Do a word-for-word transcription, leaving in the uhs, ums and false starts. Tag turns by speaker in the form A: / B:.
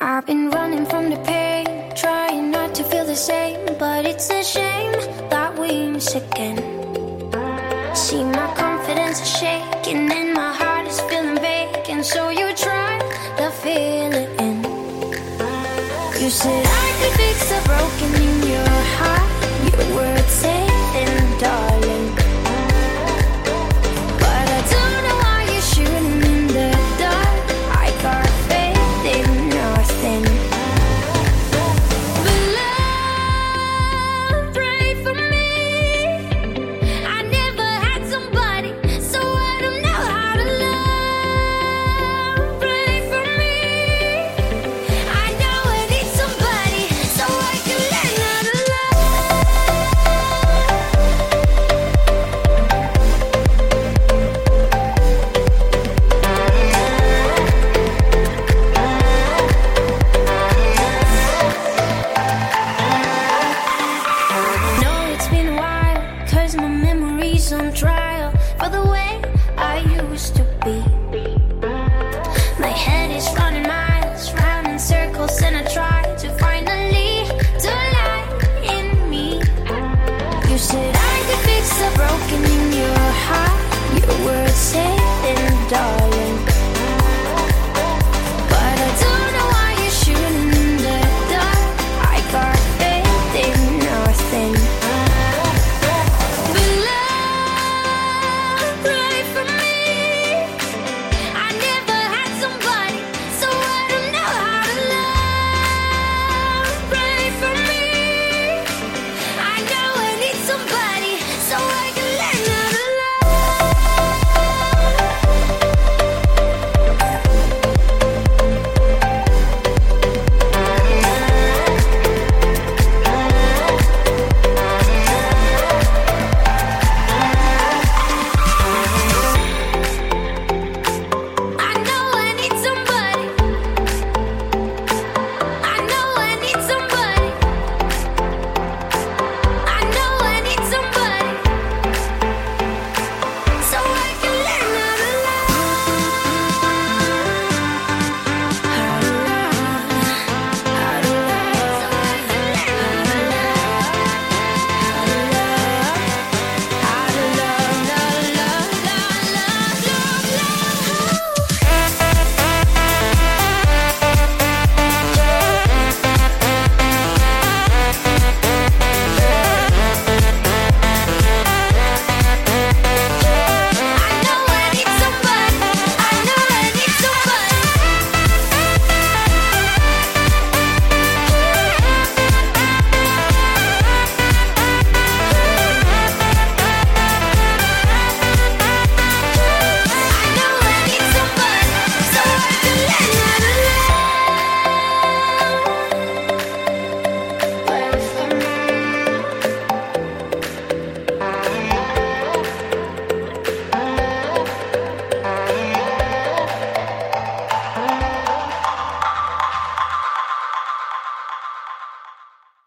A: I've been running from the pain, trying not to feel the same, but it's a shame that we miss again. See, my confidence is shaking and my heart is feeling vacant, so you try to fill it in. You said I could fix the broken in your heart. Your words say